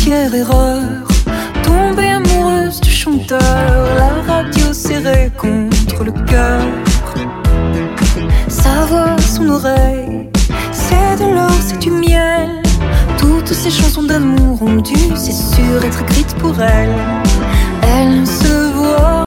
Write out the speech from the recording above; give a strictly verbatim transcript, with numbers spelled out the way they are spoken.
grossière erreur. Tombée amoureuse du chanteur, la radio serrée contre le cœur. Sa voix, son oreille, c'est de l'or, c'est du miel. Toutes ces chansons d'amour ont dû, c'est sûr, être écrites pour elle. Elle ne se voit